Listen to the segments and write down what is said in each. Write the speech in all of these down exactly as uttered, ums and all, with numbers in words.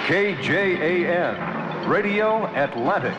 K J A N, Radio Atlantic.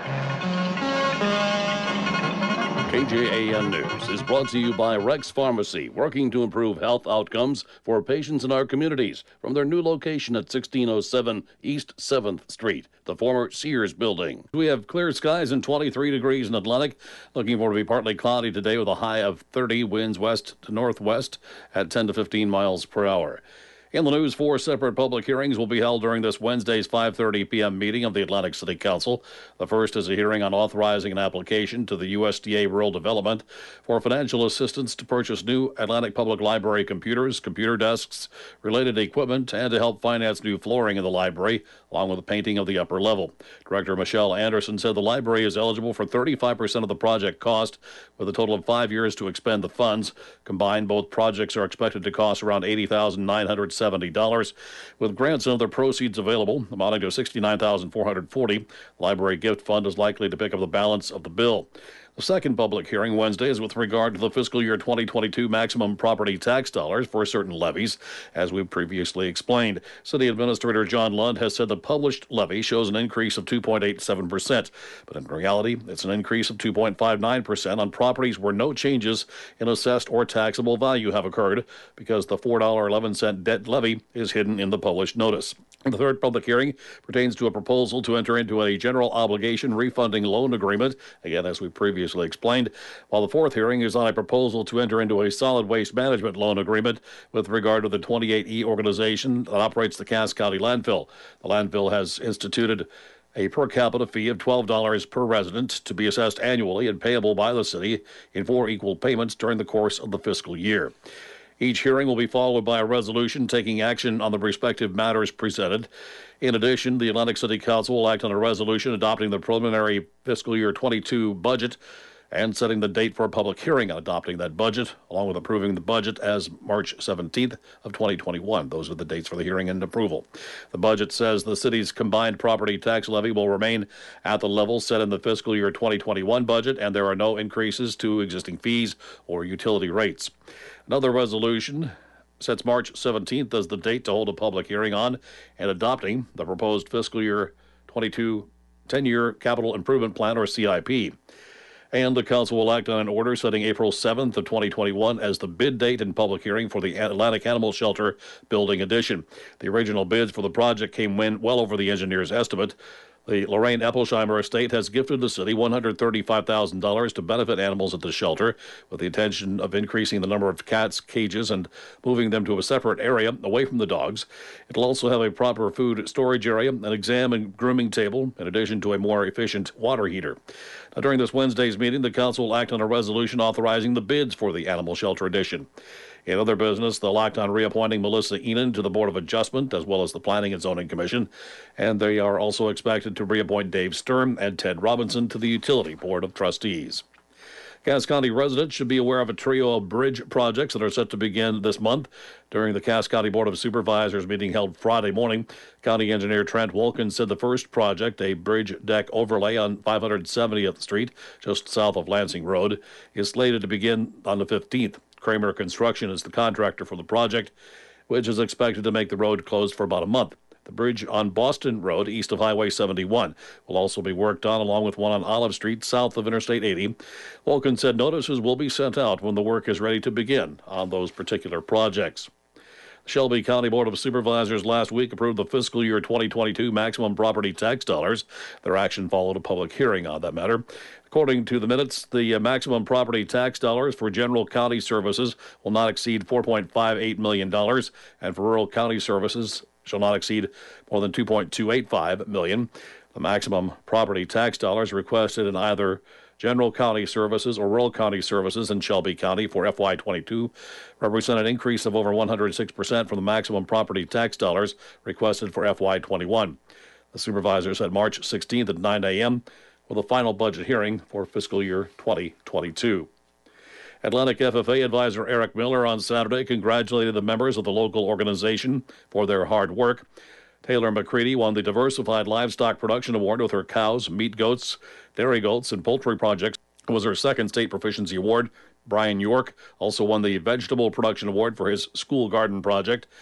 K J A N News is brought to you by Rex Pharmacy, working to improve health outcomes for patients in our communities from their new location at sixteen oh seven East seventh Street, the former Sears building. We have clear skies and twenty-three degrees in Atlantic. Looking for to be partly cloudy today with a high of thirty, winds west to northwest at ten to fifteen miles per hour. In the news, four separate public hearings will be held during this Wednesday's five thirty p.m. meeting of the Atlantic City Council. The first is a hearing on authorizing an application to the U S D A Rural Development for financial assistance to purchase new Atlantic Public Library computers, computer desks, related equipment, and to help finance new flooring in the library, along with the painting of the upper level. Director Michelle Anderson said the library is eligible for thirty-five percent of the project cost, with a total of five years to expend the funds. Combined, both projects are expected to cost around eighty thousand nine hundred seventy dollars, with grants and other proceeds available amounting to sixty-nine thousand four hundred forty dollars. The Library Gift Fund is likely to pick up the balance of the bill. The second public hearing Wednesday is with regard to the fiscal year twenty twenty-two maximum property tax dollars for certain levies, as we previously explained. City Administrator John Lund has said the published levy shows an increase of two point eight seven percent, but in reality, it's an increase of two point five nine percent on properties where no changes in assessed or taxable value have occurred, because the four dollars and eleven cents debt levy is hidden in the published notice. The third public hearing pertains to a proposal to enter into a general obligation refunding loan agreement, again, as we previously explained, while the fourth hearing is on a proposal to enter into a solid waste management loan agreement with regard to the twenty-eight E organization that operates the Cass County landfill. The landfill has instituted a per capita fee of twelve dollars per resident to be assessed annually and payable by the city in four equal payments during the course of the fiscal year. Each hearing will be followed by a resolution taking action on the respective matters presented. In addition, the Atlantic City Council will act on a resolution adopting the preliminary fiscal year twenty-two budget and setting the date for a public hearing on adopting that budget, along with approving the budget as March seventeenth of twenty twenty-one. Those are the dates for the hearing and approval. The budget says the city's combined property tax levy will remain at the level set in the fiscal year twenty twenty-one budget, and there are no increases to existing fees or utility rates. Another resolution sets March seventeenth as the date to hold a public hearing on and adopting the proposed fiscal year twenty-two ten-year capital improvement plan, or C I P. And the council will act on an order setting April seventh of twenty twenty-one as the bid date and public hearing for the Atlantic Animal Shelter building addition. The original bids for the project came in well over the engineer's estimate. The Lorraine Epplesheimer estate has gifted the city one hundred thirty-five thousand dollars to benefit animals at the shelter, with the intention of increasing the number of cats, cages, and moving them to a separate area away from the dogs. It will also have a proper food storage area, an exam and grooming table, in addition to a more efficient water heater. Now, during this Wednesday's meeting, the council will act on a resolution authorizing the bids for the animal shelter addition. In other business, they'll act on reappointing Melissa Enan to the Board of Adjustment, as well as the Planning and Zoning Commission, and they are also expected to reappoint Dave Sturm and Ted Robinson to the Utility Board of Trustees. Cass County residents should be aware of a trio of bridge projects that are set to begin this month. During the Cass County Board of Supervisors meeting held Friday morning, County Engineer Trent Wolkin said the first project, a bridge deck overlay on five hundred seventieth Street, just south of Lansing Road, is slated to begin on the fifteenth. Kramer Construction is the contractor for the project, which is expected to make the road closed for about a month. The bridge on Boston Road, east of Highway seventy-one, will also be worked on, along with one on Olive Street, south of Interstate eighty. Vulcan said notices will be sent out when the work is ready to begin on those particular projects. The Shelby County Board of Supervisors last week approved the fiscal year twenty twenty-two maximum property tax dollars. Their action followed a public hearing on that matter. According to the minutes, the maximum property tax dollars for general county services will not exceed four point five eight million dollars, and for rural county services shall not exceed more than two point two eight five million dollars. The maximum property tax dollars requested in either general county services or rural county services in Shelby County for F Y twenty-two represent an increase of over one hundred six percent from the maximum property tax dollars requested for F Y twenty-one. The supervisors said March sixteenth at nine a.m. with a final budget hearing for fiscal year twenty twenty-two. Atlantic F F A advisor Eric Miller on Saturday congratulated the members of the local organization for their hard work. Taylor McCready won the Diversified Livestock Production Award with her cows, meat goats, dairy goats, and poultry projects. It was her second state proficiency award. Brian York also won the Vegetable Production Award for his school garden project.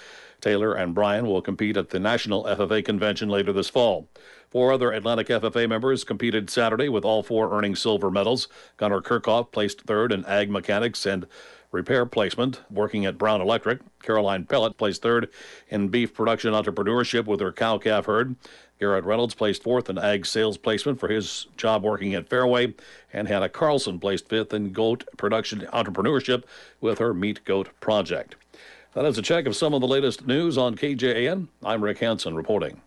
Taylor and Bryan will compete at the National F F A Convention later this fall. Four other Atlantic F F A members competed Saturday, with all four earning silver medals. Gunnar Kirchhoff placed third in ag mechanics and repair placement, working at Brown Electric. Caroline Pellet placed third in beef production entrepreneurship with her cow-calf herd. Garrett Reynolds placed fourth in ag sales placement for his job working at Fairway. And Hannah Carlson placed fifth in goat production entrepreneurship with her meat goat project. That is a check of some of the latest news on K J A N. I'm Rick Hansen reporting.